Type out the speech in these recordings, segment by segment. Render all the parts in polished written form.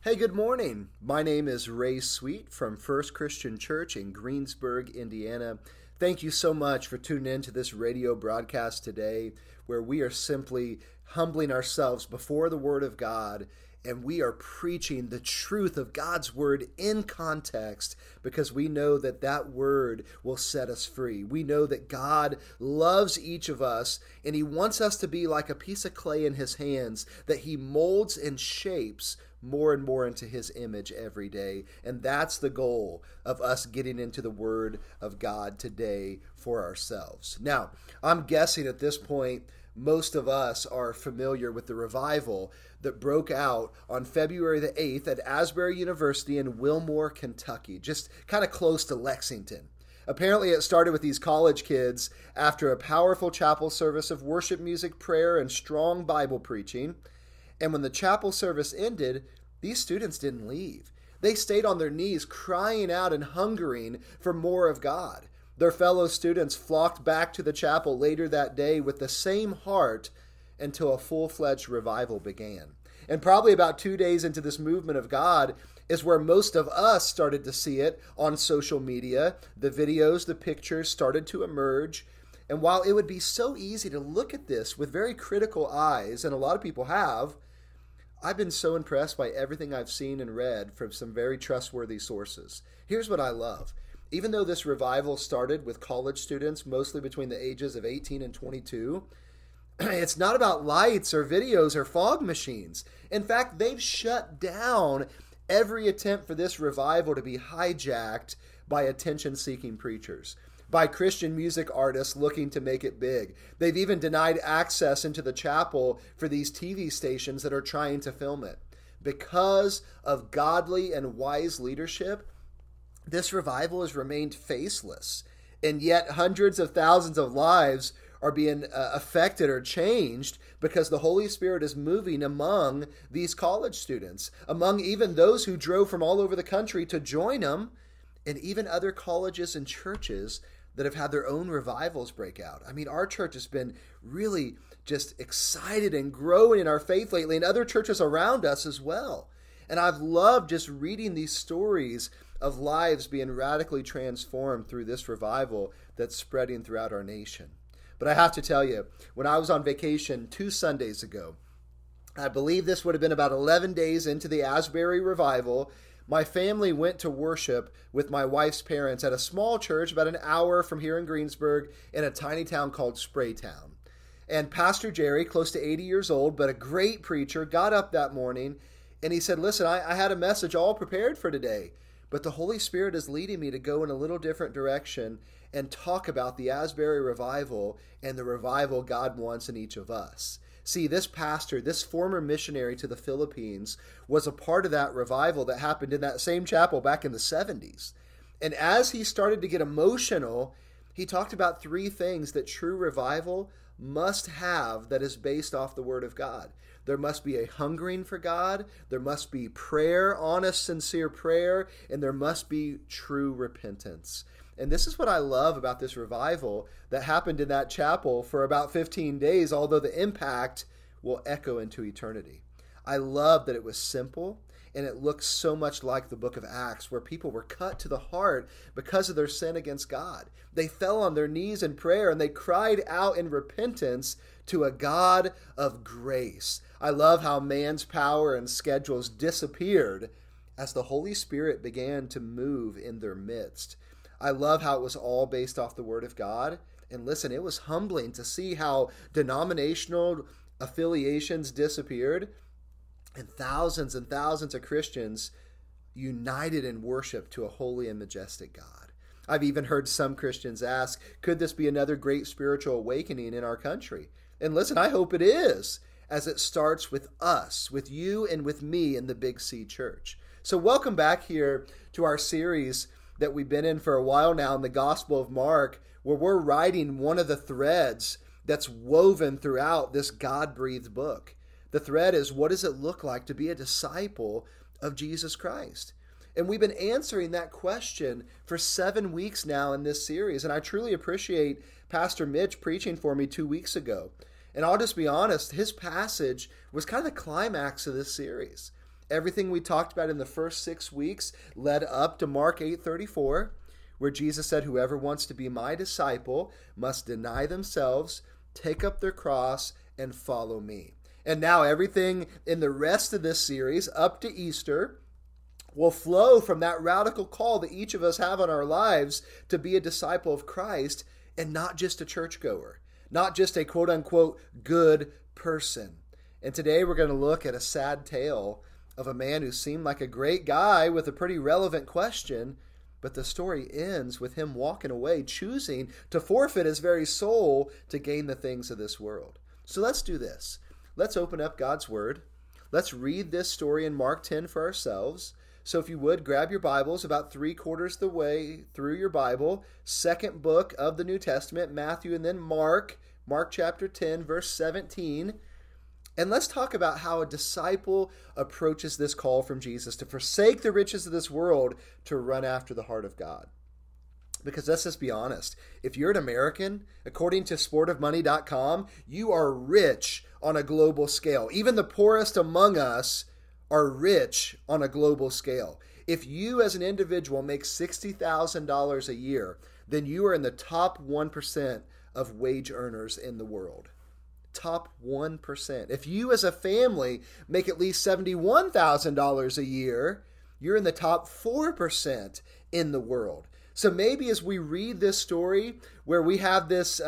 Hey, good morning. My name is Ray Sweet from First Christian Church in Greensburg, Indiana. Thank you so much for tuning in to this radio broadcast today, where we are simply humbling ourselves before the Word of God, and we are preaching the truth of God's Word in context, because we know that that Word will set us free. We know that God loves each of us, and He wants us to be like a piece of clay in His hands that He molds and shapes more and more into His image every day. And that's the goal of us getting into the Word of God today for ourselves. Now, I'm guessing at this point, most of us are familiar with the revival that broke out on February the 8th at Asbury University in Wilmore, Kentucky, just kind of close to Lexington. Apparently, it started with these college kids after a powerful chapel service of worship music, prayer, and strong Bible preaching. And when the chapel service ended, these students didn't leave. They stayed on their knees crying out and hungering for more of God. Their fellow students flocked back to the chapel later that day with the same heart until a full-fledged revival began. And probably about 2 days into this movement of God is where most of us started to see it on social media. The videos, the pictures started to emerge. And while it would be so easy to look at this with very critical eyes, and a lot of people have, I've been so impressed by everything I've seen and read from some very trustworthy sources. Here's what I love. Even though this revival started with college students, mostly between the ages of 18 and 22, it's not about lights or videos or fog machines. In fact, they've shut down every attempt for this revival to be hijacked by attention-seeking preachers, by Christian music artists looking to make it big. They've even denied access into the chapel for these TV stations that are trying to film it. Because of godly and wise leadership, this revival has remained faceless, and yet hundreds of thousands of lives are being affected or changed because the Holy Spirit is moving among these college students, among even those who drove from all over the country to join them, and even other colleges and churches that have had their own revivals break out. I mean, our church has been really just excited and growing in our faith lately, and other churches around us as well. And I've loved just reading these stories of lives being radically transformed through this revival that's spreading throughout our nation. But I have to tell you, when I was on vacation 2 Sundays ago, I believe this would have been about 11 days into the Asbury revival, my family went to worship with my wife's parents at a small church about an hour from here in Greensburg in a tiny town called Spraytown. And Pastor Jerry, close to 80 years old, but a great preacher, got up that morning and he said, listen, I had a message all prepared for today, but the Holy Spirit is leading me to go in a little different direction and talk about the Asbury revival and the revival God wants in each of us. See, this pastor, this former missionary to the Philippines, was a part of that revival that happened in that same chapel back in the 70s. And as he started to get emotional, he talked about 3 things that true revival must have that is based off the Word of God. There must be a hungering for God, there must be prayer, honest, sincere prayer, and there must be true repentance. And this is what I love about this revival that happened in that chapel for about 15 days, although the impact will echo into eternity. I love that it was simple, and it looks so much like the book of Acts, where people were cut to the heart because of their sin against God. They fell on their knees in prayer, and they cried out in repentance to a God of grace. I love how man's power and schedules disappeared as the Holy Spirit began to move in their midst. I love how it was all based off the Word of God. And listen, it was humbling to see how denominational affiliations disappeared and thousands of Christians united in worship to a holy and majestic God. I've even heard some Christians ask, could this be another great spiritual awakening in our country? And listen, I hope it is, as it starts with us, with you and with me in the Big C Church. So welcome back here to our series that we've been in for a while now in the Gospel of Mark, where we're writing one of the threads that's woven throughout this God-breathed book. The thread is, what does it look like to be a disciple of Jesus Christ? And we've been answering that question for 7 weeks now in this series. And I truly appreciate Pastor Mitch preaching for me 2 weeks ago. And I'll just be honest, his passage was kind of the climax of this series. Everything we talked about in the first 6 weeks led up to Mark 8:34, where Jesus said, whoever wants to be my disciple must deny themselves, take up their cross, and follow me. And now everything in the rest of this series up to Easter will flow from that radical call that each of us have on our lives to be a disciple of Christ and not just a churchgoer, not just a quote-unquote good person. And today we're going to look at a sad tale of a man who seemed like a great guy with a pretty relevant question, but the story ends with him walking away, choosing to forfeit his very soul to gain the things of this world. So let's do this. Let's open up God's Word. Let's read this story in Mark 10 for ourselves. So if you would, grab your Bibles about 3/4 of the way through your Bible, second book of the New Testament, Matthew and then Mark chapter 10, verse 17. And let's talk about how a disciple approaches this call from Jesus to forsake the riches of this world to run after the heart of God. Because let's just be honest, if you're an American, according to sportofmoney.com, you are rich on a global scale. Even the poorest among us are rich on a global scale. If you as an individual make $60,000 a year, then you are in the top 1% of wage earners in the world. Top 1%. If you as a family make at least $71,000 a year, you're in the top 4% in the world. So maybe as we read this story where we have this,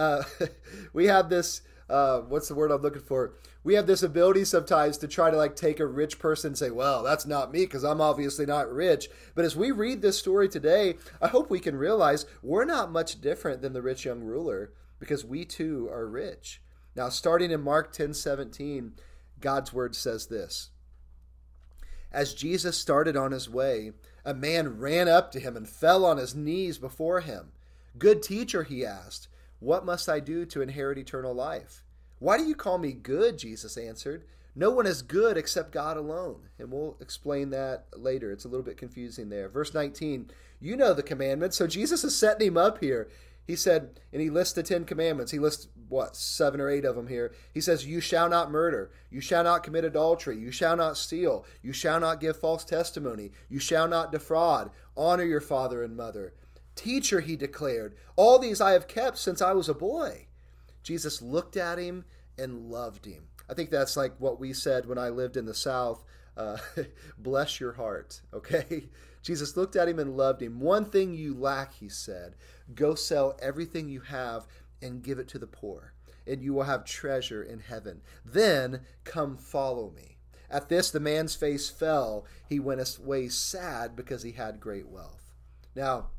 what's the word I'm looking for? We have this ability sometimes to try to take a rich person and say, well, that's not me because I'm obviously not rich. But as we read this story today, I hope we can realize we're not much different than the rich young ruler because we too are rich. Now, starting in Mark 10:17, God's Word says this. As Jesus started on his way, a man ran up to him and fell on his knees before him. Good teacher, he asked, what must I do to inherit eternal life? Why do you call me good? Jesus answered. No one is good except God alone. And we'll explain that later. It's a little bit confusing there. Verse 19, you know the commandments. So Jesus is setting him up here. He said, and he lists the 10 commandments. He lists, 7 or 8 of them here. He says, you shall not murder. You shall not commit adultery. You shall not steal. You shall not give false testimony. You shall not defraud. Honor your father and mother. Teacher, he declared, all these I have kept since I was a boy. Jesus looked at him and loved him. I think that's like what we said when I lived in the South. Bless your heart, okay? Jesus looked at him and loved him. One thing you lack, he said. Go sell everything you have and give it to the poor, and you will have treasure in heaven. Then come follow me. At this, the man's face fell. He went away sad because he had great wealth. Now,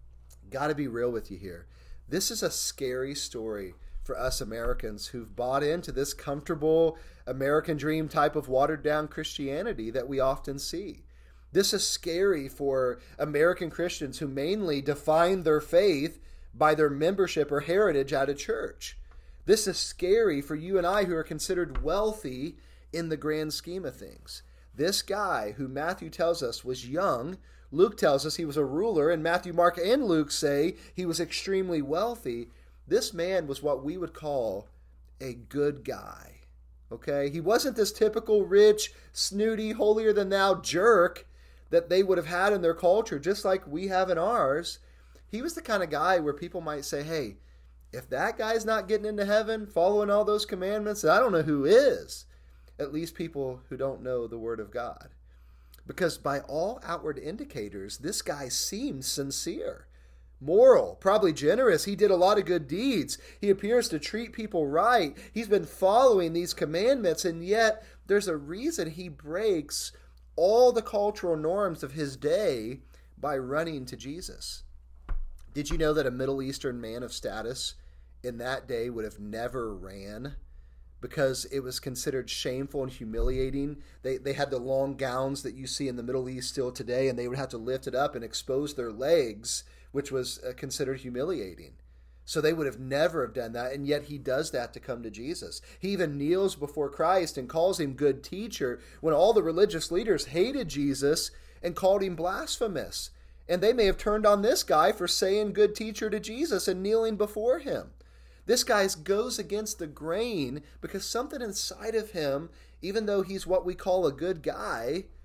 got to be real with you here. This is a scary story for us Americans who've bought into this comfortable American dream type of watered down Christianity that we often see. This is scary for American Christians who mainly define their faith by their membership or heritage at a church. This is scary for you and I who are considered wealthy in the grand scheme of things. This guy who Matthew tells us was young, Luke tells us he was a ruler, and Matthew, Mark, and Luke say he was extremely wealthy. This man was what we would call a good guy. Okay? He wasn't this typical rich, snooty, holier-than-thou jerk that they would have had in their culture, just like we have in ours. He was the kind of guy where people might say, hey, if that guy's not getting into heaven, following all those commandments, I don't know who is. At least people who don't know the Word of God. Because by all outward indicators, this guy seems sincere, moral, probably generous. He did a lot of good deeds. He appears to treat people right. He's been following these commandments, and yet there's a reason he breaks all the cultural norms of his day by running to Jesus. Did you know that a Middle Eastern man of status in that day would have never ran because it was considered shameful and humiliating? They had the long gowns that you see in the Middle East still today, and they would have to lift it up and expose their legs, which was considered humiliating. So they would have never have done that, and yet he does that to come to Jesus. He even kneels before Christ and calls him good teacher when all the religious leaders hated Jesus and called him blasphemous. And they may have turned on this guy for saying good teacher to Jesus and kneeling before him. This guy goes against the grain because something inside of him, even though he's what we call a good guy,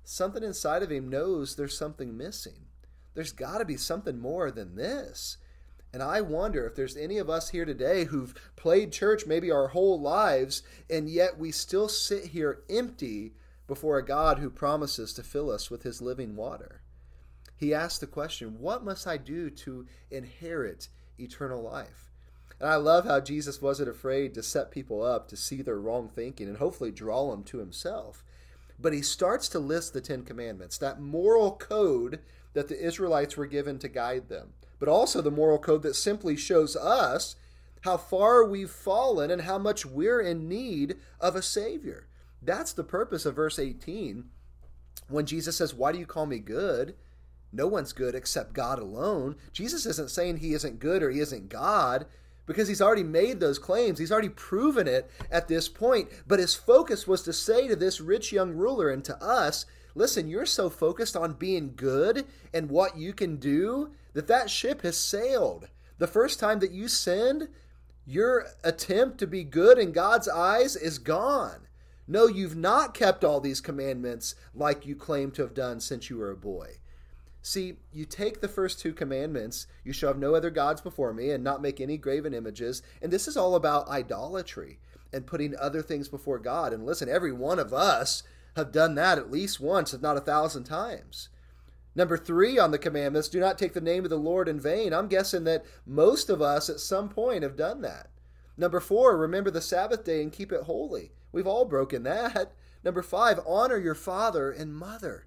something inside of him knows there's something missing. There's got to be something more than this. And I wonder if there's any of us here today who've played church maybe our whole lives, and yet we still sit here empty before a God who promises to fill us with his living water. He asked the question, what must I do to inherit eternal life? And I love how Jesus wasn't afraid to set people up to see their wrong thinking and hopefully draw them to himself. But he starts to list the Ten Commandments, that moral code that the Israelites were given to guide them, but also the moral code that simply shows us how far we've fallen and how much we're in need of a Savior. That's the purpose of verse 18. When Jesus says, why do you call me good? No one's good except God alone. Jesus isn't saying he isn't good or he isn't God, because he's already made those claims. He's already proven it at this point. But his focus was to say to this rich young ruler and to us, listen, you're so focused on being good and what you can do that ship has sailed. The first time that you sinned, your attempt to be good in God's eyes is gone. No, you've not kept all these commandments like you claim to have done since you were a boy. See, you take the first two commandments, you shall have no other gods before me and not make any graven images. And this is all about idolatry and putting other things before God. And listen, every one of us have done that at least once, if not 1,000 times. Number 3 on the commandments, do not take the name of the Lord in vain. I'm guessing that most of us at some point have done that. Number 4, remember the Sabbath day and keep it holy. We've all broken that. Number 5, honor your father and mother.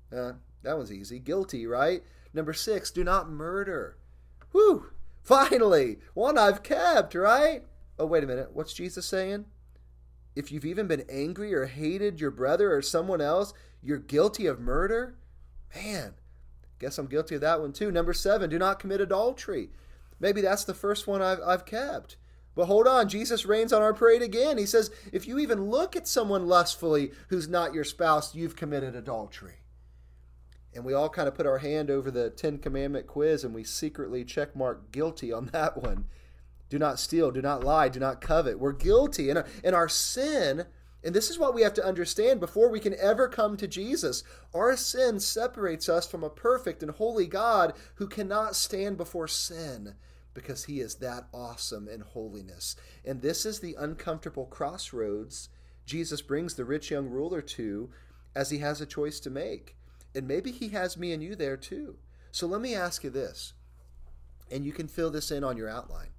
That one's easy. Guilty, right? Number 6, do not murder. Whew! Finally, one I've kept, right? Oh, wait a minute. What's Jesus saying? If you've even been angry or hated your brother or someone else, you're guilty of murder? Man, guess I'm guilty of that one too. Number 7, do not commit adultery. Maybe that's the first one I've kept. But hold on, Jesus rains on our parade again. He says, if you even look at someone lustfully who's not your spouse, you've committed adultery. And we all kind of put our hand over the 10 Commandment quiz and we secretly check mark guilty on that one. Do not steal, do not lie, do not covet. We're guilty. And our sin, and this is what we have to understand before we can ever come to Jesus, our sin separates us from a perfect and holy God who cannot stand before sin because he is that awesome in holiness. And this is the uncomfortable crossroads Jesus brings the rich young ruler to as he has a choice to make. And maybe he has me and you there too. So let me ask you this, and you can fill this in on your outline.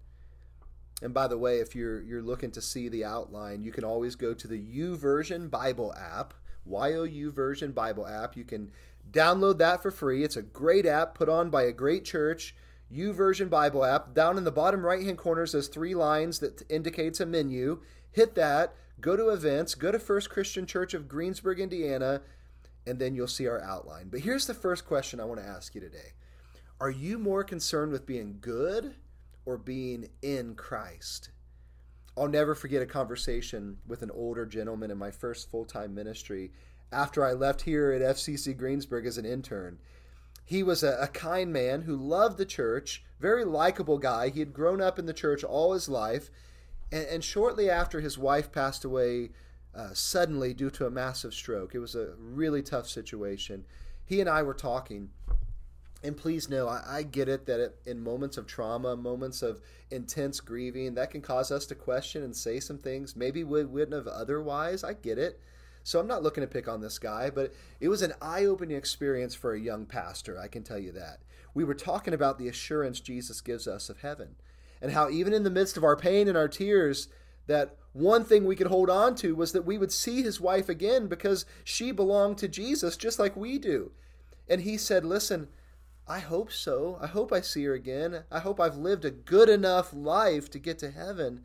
And by the way, if you're looking to see the outline, you can always go to the YouVersion Bible app, YouVersion Bible app. You can download that for free. It's a great app put on by a great church, YouVersion Bible app. Down in the bottom right-hand corner says 3 lines that indicates a menu. Hit that, go to events, go to First Christian Church of Greensburg, Indiana, and then you'll see our outline. But here's the first question I want to ask you today. Are you more concerned with being good or being in Christ? I'll never forget a conversation with an older gentleman in my first full-time ministry after I left here at FCC Greensburg as an intern. He was a kind man who loved the church, very likable guy. He had grown up in the church all his life, and shortly after his wife passed away suddenly due to a massive stroke. It was a really tough situation. He and I were talking, and please know, I get it that in moments of trauma, moments of intense grieving, that can cause us to question and say some things maybe we wouldn't have otherwise. I get it. So I'm not looking to pick on this guy, but it was an eye-opening experience for a young pastor, I can tell you that. We were talking about the assurance Jesus gives us of heaven, and how even in the midst of our pain and our tears, that one thing we could hold on to was that we would see his wife again because she belonged to Jesus just like we do. And he said, listen, I hope so. I hope I see her again. I hope I've lived a good enough life to get to heaven.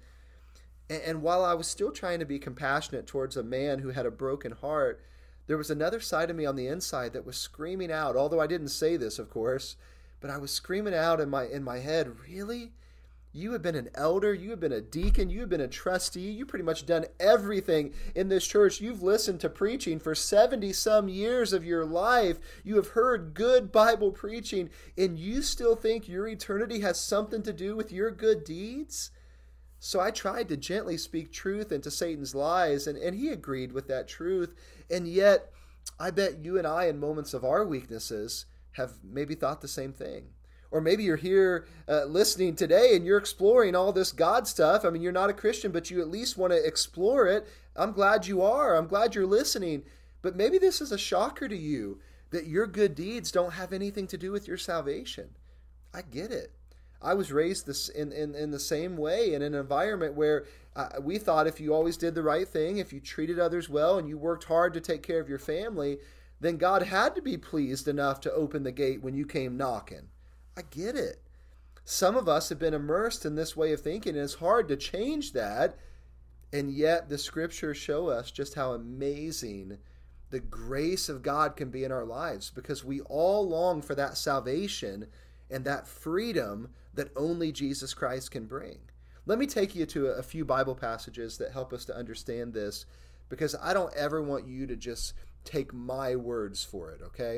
And while I was still trying to be compassionate towards a man who had a broken heart, there was another side of me on the inside that was screaming out, although I didn't say this, of course, but I was screaming out in my head, really? You have been an elder, you have been a deacon, you have been a trustee, you've pretty much done everything in this church. You've listened to preaching for 70-some years of your life. You have heard good Bible preaching, and you still think your eternity has something to do with your good deeds? So I tried to gently speak truth into Satan's lies, and he agreed with that truth. And yet, I bet you and I, in moments of our weaknesses, have maybe thought the same thing. Or maybe you're here listening today and you're exploring all this God stuff. I mean, you're not a Christian, but you at least want to explore it. I'm glad you are. I'm glad you're listening. But maybe this is a shocker to you that your good deeds don't have anything to do with your salvation. I get it. I was raised this in the same way, in an environment where we thought if you always did the right thing, if you treated others well and you worked hard to take care of your family, then God had to be pleased enough to open the gate when you came knocking. I get it. Some of us have been immersed in this way of thinking, and it's hard to change that. And yet the scriptures show us just how amazing the grace of God can be in our lives, because we all long for that salvation and that freedom that only Jesus Christ can bring. Let me take you to a few Bible passages that help us to understand this, because I don't ever want you to just take my words for it, okay?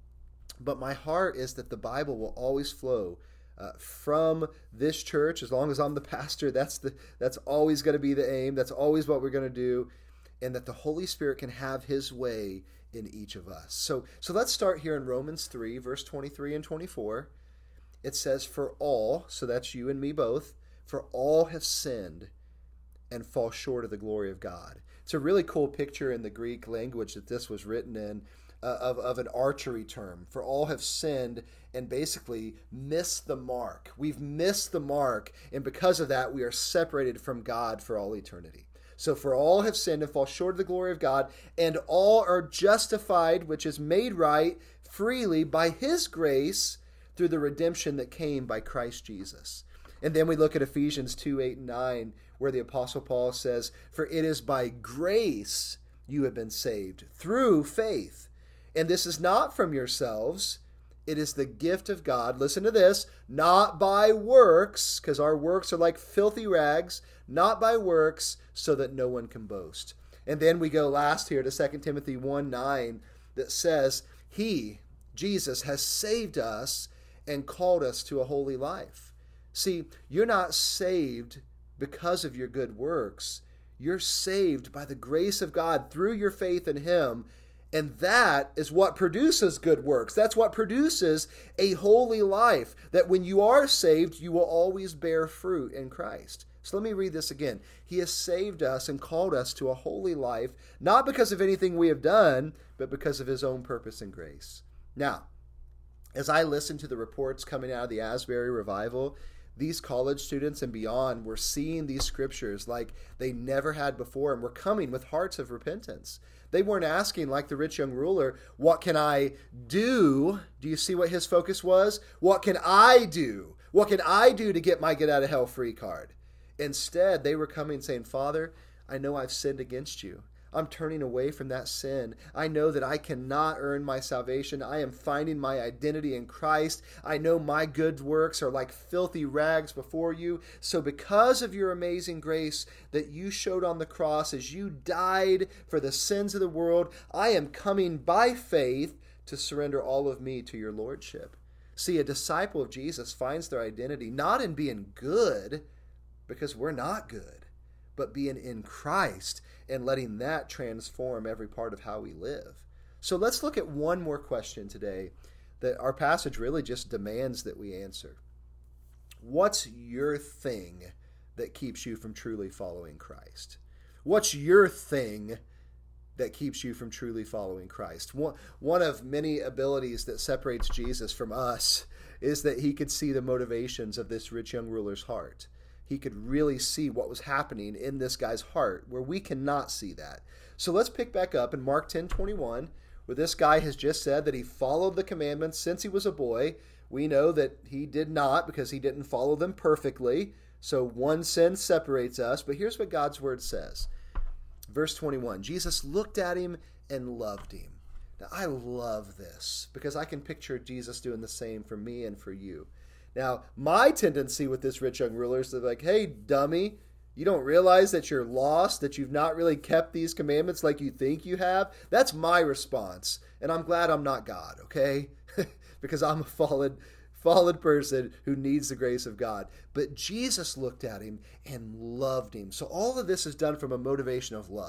But my heart is that the Bible will always flow from this church. As long as I'm the pastor, that's always going to be the aim. That's always what we're going to do. And that the Holy Spirit can have his way in each of us. So let's start here in Romans 3, verse 23 and 24. It says, "For all," so that's you and me both, "for all have sinned and fall short of the glory of God." It's a really cool picture in the Greek language that this was written in, of an archery term. For all have sinned and basically missed the mark. We've missed the mark, and because of that, we are separated from God for all eternity. So for all have sinned and fall short of the glory of God, and all are justified, which is made right freely by his grace through the redemption that came by Christ Jesus. And then we look at Ephesians 2, 8, and 9, where the Apostle Paul says, "For it is by grace you have been saved, through faith. And this is not from yourselves. It is the gift of God," listen to this, "not by works," because our works are like filthy rags, "not by works, so that no one can boast." And then we go last here to 2 Timothy 1, 9, that says, "He," Jesus, "has saved us and called us to a holy life." See, you're not saved because of your good works. You're saved by the grace of God through your faith in him. And that is what produces good works. That's what produces a holy life. That when you are saved, you will always bear fruit in Christ. So let me read this again. He has saved us and called us to a holy life, not because of anything we have done, but because of his own purpose and grace. Now, as I listen to the reports coming out of the Asbury revival, these college students and beyond were seeing these scriptures like they never had before, and were coming with hearts of repentance. They weren't asking, like the rich young ruler, "What can I do?" Do you see what his focus was? "What can I do? What can I do to get my get out of hell free card?" Instead, they were coming saying, "Father, I know I've sinned against you. I'm turning away from that sin. I know that I cannot earn my salvation. I am finding my identity in Christ. I know my good works are like filthy rags before you. So because of your amazing grace that you showed on the cross as you died for the sins of the world, I am coming by faith to surrender all of me to your lordship." See, a disciple of Jesus finds their identity not in being good, because we're not good, but being in Christ and letting that transform every part of how we live. So let's look at one more question today that our passage really just demands that we answer. What's your thing that keeps you from truly following Christ? What's your thing that keeps you from truly following Christ? One of many abilities that separates Jesus from us is that he could see the motivations of this rich young ruler's heart. He could really see what was happening in this guy's heart, where we cannot see that. So let's pick back up in Mark 10:21, where this guy has just said that he followed the commandments since he was a boy. We know that he did not, because he didn't follow them perfectly. So one sin separates us. But here's what God's word says. Verse 21, Jesus looked at him and loved him. Now, I love this because I can picture Jesus doing the same for me and for you. Now, my tendency with this rich young ruler is to be like, "Hey, dummy, you don't realize that you're lost, that you've not really kept these commandments like you think you have?" That's my response. And I'm glad I'm not God, okay? Because I'm a fallen person who needs the grace of God. But Jesus looked at him and loved him. So all of this is done from a motivation of love.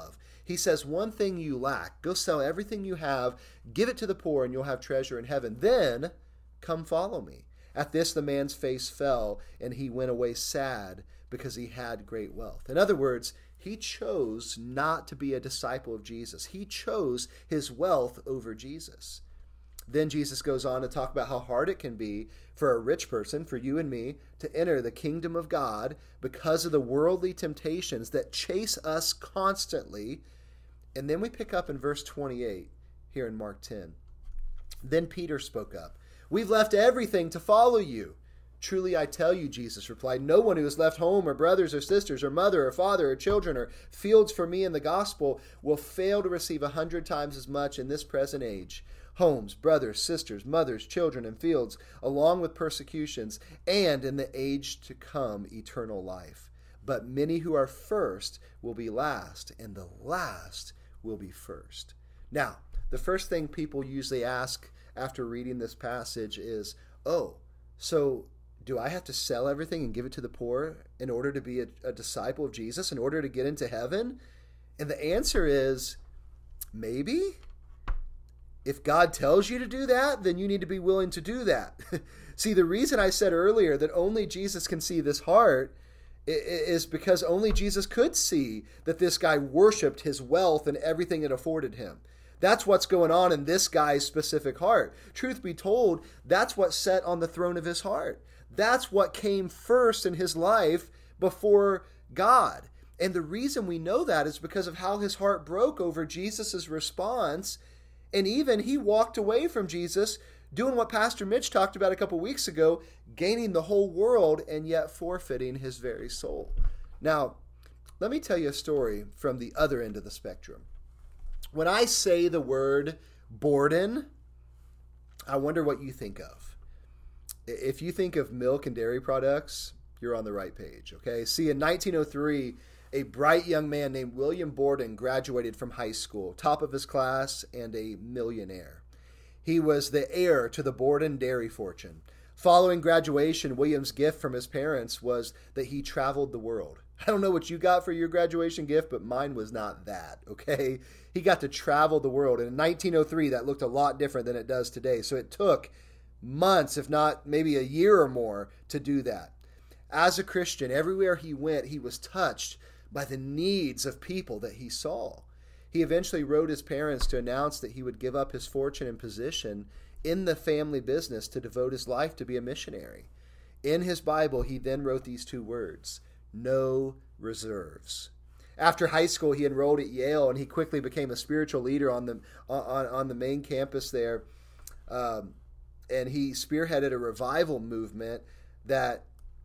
He says, one thing you lack, go sell everything you have, give it to the poor, and you'll have treasure in heaven. Then come follow me. At this, the man's face fell, and he went away sad because he had great wealth. In other words, he chose not to be a disciple of Jesus. He chose his wealth over Jesus. Then Jesus goes on to talk about how hard it can be for a rich person, for you and me, to enter the kingdom of God because of the worldly temptations that chase us constantly. And then we pick up in verse 28 here in Mark 10. Then Peter spoke up. We've left everything to follow you. Truly I tell you, Jesus replied, no one who has left home or brothers or sisters or mother or father or children or fields for me in the gospel will fail to receive 100 times as much in this present age. Homes, brothers, sisters, mothers, children, and fields, along with persecutions, and in the age to come, eternal life. But many who are first will be last, and the last will be first. Now, the first thing people usually ask after reading this passage is, so do I have to sell everything and give it to the poor in order to be a disciple of Jesus, in order to get into heaven? And the answer is, maybe. If God tells you to do that, then you need to be willing to do that. See, the reason I said earlier that only Jesus can see this heart is because only Jesus could see that this guy worshiped his wealth and everything it afforded him. That's what's going on in this guy's specific heart. Truth be told, that's what sat on the throne of his heart. That's what came first in his life before God. And the reason we know that is because of how his heart broke over Jesus' response. And even he walked away from Jesus doing what Pastor Mitch talked about a couple weeks ago, gaining the whole world and yet forfeiting his very soul. Now, let me tell you a story from the other end of the spectrum. When I say the word Borden, I wonder what you think of. If you think of milk and dairy products, you're on the right page, okay? See, in 1903, a bright young man named William Borden graduated from high school, top of his class and a millionaire. He was the heir to the Borden dairy fortune. Following graduation, William's gift from his parents was that he traveled the world. I don't know what you got for your graduation gift, but mine was not that, okay? He got to travel the world. And in 1903, that looked a lot different than it does today. So it took months, if not maybe a year or more, to do that. As a Christian, everywhere he went, he was touched by the needs of people that he saw. He eventually wrote his parents to announce that he would give up his fortune and position in the family business to devote his life to be a missionary. In his Bible, he then wrote these two words, no reserves. After high school, he enrolled at Yale, and he quickly became a spiritual leader on the main campus there. And he spearheaded a revival movement that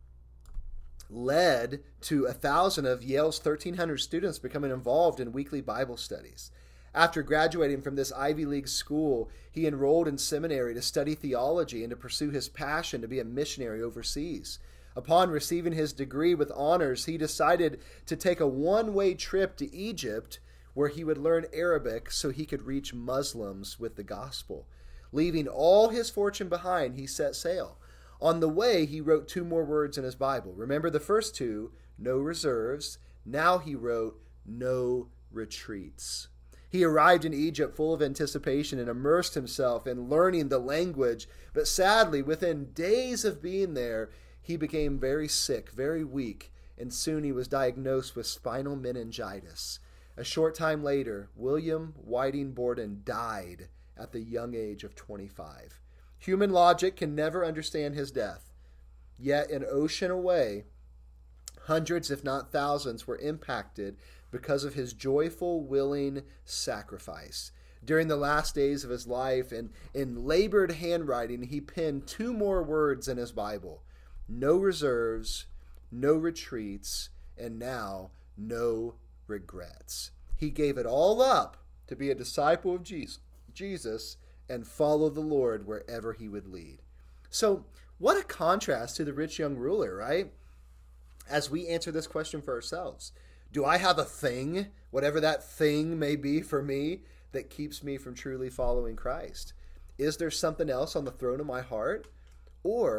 led to 1,000 of Yale's 1,300 students becoming involved in weekly Bible studies. After graduating from this Ivy League school, he enrolled in seminary to study theology and to pursue his passion to be a missionary overseas. Upon receiving his degree with honors, he decided to take a one-way trip to Egypt where he would learn Arabic so he could reach Muslims with the gospel. Leaving all his fortune behind, he set sail. On the way, he wrote two more words in his Bible. Remember the first two, no reserves. Now he wrote, no retreats. He arrived in Egypt full of anticipation and immersed himself in learning the language. But sadly, within days of being there, he became very sick, very weak, and soon he was diagnosed with spinal meningitis. A short time later, William Whiting Borden died at the young age of 25. Human logic can never understand his death. Yet an ocean away, hundreds if not thousands were impacted because of his joyful, willing sacrifice. During the last days of his life, and in labored handwriting, he penned two more words in his Bible. No reserves, no retreats, and now no regrets. He gave it all up to be a disciple of Jesus and follow the Lord wherever he would lead. So what a contrast to the rich young ruler, right? As we answer this question for ourselves, do I have a thing, whatever that thing may be for me, that keeps me from truly following Christ? Is there something else on the throne of my heart? Or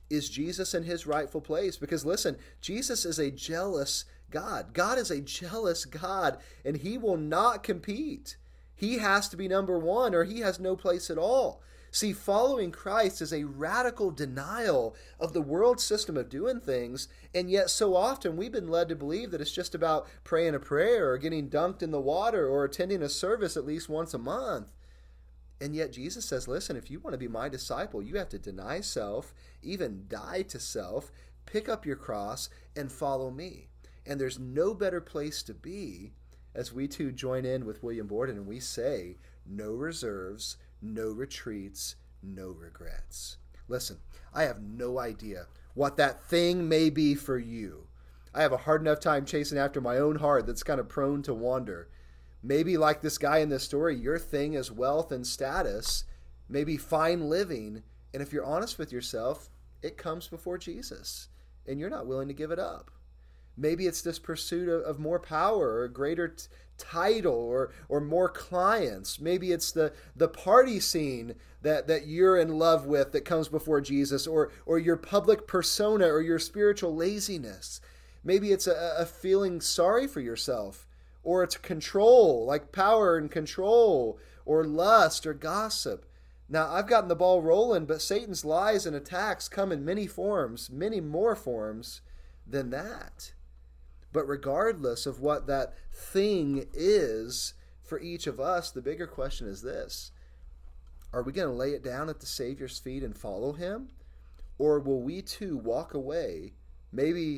is Jesus in his rightful place? Because listen, Jesus is a jealous God. God is a jealous God, and he will not compete. He has to be number one, or he has no place at all. See, following Christ is a radical denial of the world system of doing things, and yet so often we've been led to believe that it's just about praying a prayer or getting dunked in the water or attending a service at least once a month. And yet Jesus says, listen, if you want to be my disciple, you have to deny self, even die to self, pick up your cross, and follow me. And there's no better place to be as we too join in with William Borden and we say, no reserves, no retreats, no regrets. Listen, I have no idea what that thing may be for you. I have a hard enough time chasing after my own heart that's kind of prone to wander. Maybe like this guy in this story, your thing is wealth and status, maybe fine living. And if you're honest with yourself, it comes before Jesus and you're not willing to give it up. Maybe it's this pursuit of more power or a greater title or more clients. Maybe it's the party scene that you're in love with that comes before Jesus, or your public persona or your spiritual laziness. Maybe it's a feeling sorry for yourself, or it's control, like power and control, or lust or gossip. Now, I've gotten the ball rolling, but Satan's lies and attacks come in many forms, many more forms than that. But regardless of what that thing is for each of us, the bigger question is this. Are we going to lay it down at the Savior's feet and follow him? Or will we too walk away, maybe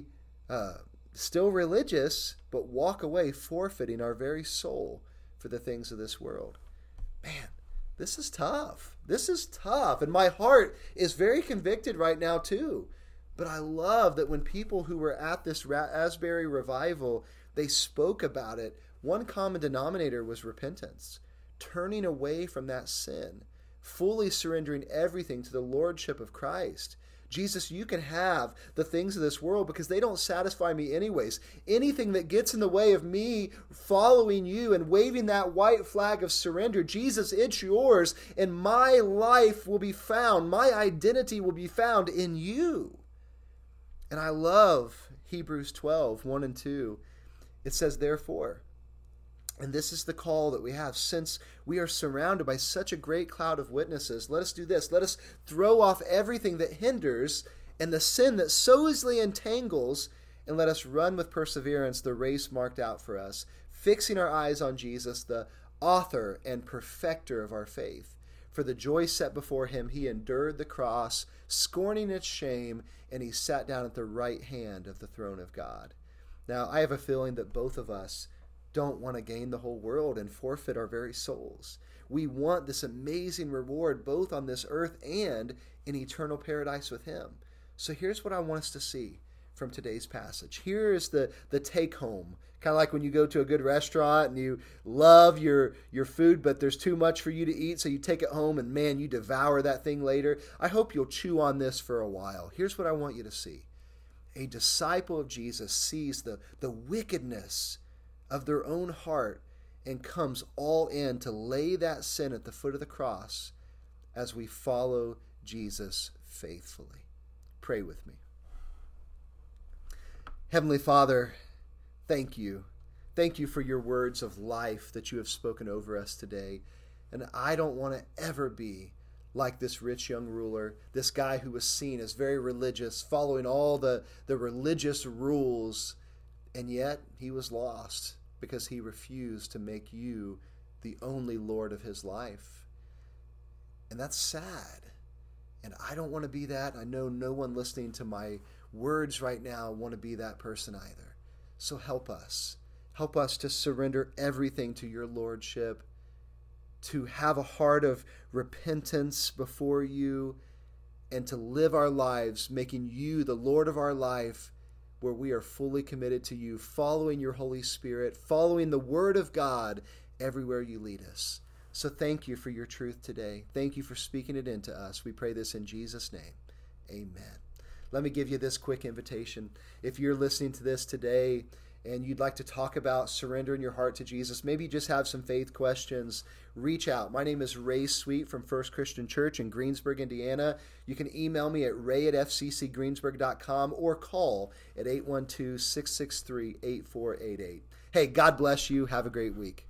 still religious, but walk away forfeiting our very soul for the things of this world? Man, this is tough. This is tough. And my heart is very convicted right now too. But I love that when people who were at this Asbury revival, they spoke about it, one common denominator was repentance, turning away from that sin, fully surrendering everything to the lordship of Christ. Jesus, you can have the things of this world because they don't satisfy me anyways. Anything that gets in the way of me following you and waving that white flag of surrender, Jesus, it's yours, and my life will be found, my identity will be found in you. And I love Hebrews 12, 1 and 2. It says, therefore, and this is the call that we have, since we are surrounded by such a great cloud of witnesses, let us do this. Let us throw off everything that hinders and the sin that so easily entangles, and let us run with perseverance the race marked out for us, fixing our eyes on Jesus, the author and perfecter of our faith. For the joy set before him, he endured the cross, scorning its shame, and he sat down at the right hand of the throne of God. Now, I have a feeling that both of us don't want to gain the whole world and forfeit our very souls. We want this amazing reward both on this earth and in eternal paradise with him. So here's what I want us to see from today's passage. Here is the take home. Kind of like when you go to a good restaurant and you love your food, but there's too much for you to eat, so you take it home and man, you devour that thing later. I hope you'll chew on this for a while. Here's what I want you to see. A disciple of Jesus sees the wickedness of their own heart and comes all in to lay that sin at the foot of the cross as we follow Jesus faithfully. Pray with me. Heavenly Father, thank you. Thank you for your words of life that you have spoken over us today. And I don't want to ever be like this rich young ruler, this guy who was seen as very religious, following all the religious rules, and yet he was lost because he refused to make you the only Lord of his life. And that's sad. And I don't want to be that. I know no one listening to my words right now want to be that person either. So help us. Help us to surrender everything to your lordship, to have a heart of repentance before you, and to live our lives making you the Lord of our life, where we are fully committed to you, following your Holy Spirit, following the Word of God everywhere you lead us. So thank you for your truth today. Thank you for speaking it into us. We pray this in Jesus' name. Amen. Let me give you this quick invitation. If you're listening to this today and you'd like to talk about surrendering your heart to Jesus, maybe you just have some faith questions, reach out. My name is Ray Sweet from First Christian Church in Greensburg, Indiana. You can email me at ray@fccgreensburg.com or call at 812-663-8488. Hey, God bless you. Have a great week.